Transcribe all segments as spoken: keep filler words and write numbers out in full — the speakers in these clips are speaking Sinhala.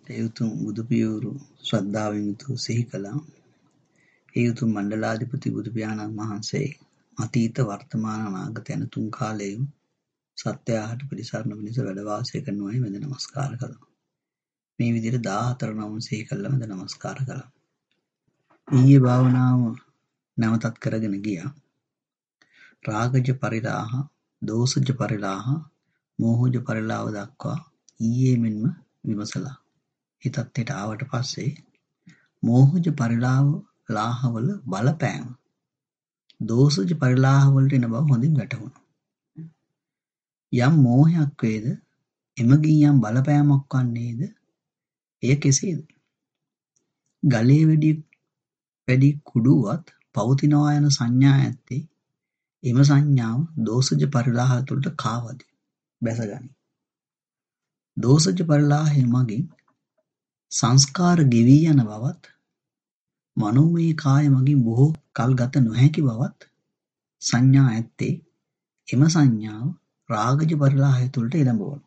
ඒ උතුම් බුදුපියවරු ශ්‍රද්ධාවෙන් යුතුව සිහි කළා. ඒ උතුම් මණ්ඩලාධිපති බුදුපියාණන් වහන්සේ අතීත වර්තමාන අනාගත යන තුන් කාලයේම සත්‍යයට පිළිසරණ පිණිස වැඩ වාසය කරනවායි වැඳ නමස්කාර කළා. මේ විදිහට දාහතර නම සිහි කළා වැඳ නමස්කාර කළා. ඊයේ භාවනාව නැවතත් කරගෙන ගියා. රාගජ පරිලාහ, දෝසජ පරිලාහ, මෝහජ පරිලාහ දක්වා ඊයේ මෙන්ම විමසලා. ඒ තත්ත්වයට ආවට පස්සේ මෝහජ පරිලාහ ලාහවල බලපෑම දෝසජ පරිලාහ වලට එන බව හොඳින් වැටහුණා. යම් මෝහයක් වේද එමගින් යම් බලපෑමක් වන්නේද එය කෙසේද? ගලේ වැඩි වැඩි කුඩුවත් පවතිනවා යන සංඥා ඇත්තේ එම සංඥාව දෝසජ පරිලාහ තුළට කාවදී බැසගනී. දෝසජ පරිලාහය මගින් සංස්කාර ගෙවී යන බවත් මනෝමය කාය මගින් බොහෝ කල් ගත නොහැකි බවත් සංඥා ඇත්තේ එම සංඥාව රාගජ පරිලාහය තුළට එළඹවන.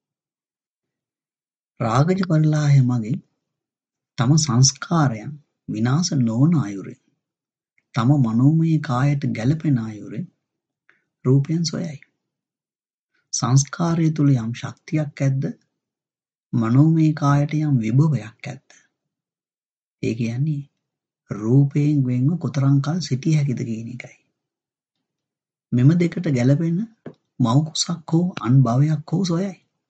රාගජ පරිලාහය මගින් තම සංස්කාරයන් විනාශ නොවන අයුරින් තම මනෝමය කායට ගැලපෙන අයුරින් රූපයන් සොයයි. සංස්කාරය තුළ යම් ශක්තියක් ඇද්ද මනෝමය කායට යම් විභවයක් ඇද්ද ඒ කියන්නේ රූපයෙන් වෙන්ව කොතරම් කල් සිටිය හැකිද කියන එකයි. මෙම දෙකට ගැලපෙන මව් කුසක් හෝ අන් භවයක් හෝ සොයයි.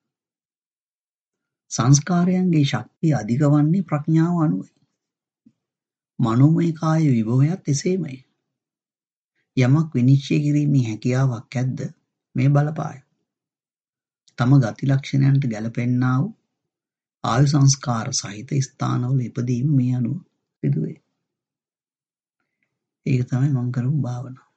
සංස්කාරයන්ගේ ශක්තිය අධික වන්නේ ප්‍රඥාව අනුවයි. මනෝමය කාය විභවයත් එසේමය. යමක් විනිශ්චය කිරීමේ හැකියාවක් ඇද්ද මේ බලපාය. තම ගති ලක්ෂණයන්ට ගැලපෙන්නා වූ ආයු සංස්කාර සහිත ස්ථානවල ඉපදීම මේ අනුව සිදුවේ. ඒක තමයි මම කරපු භාවනාව.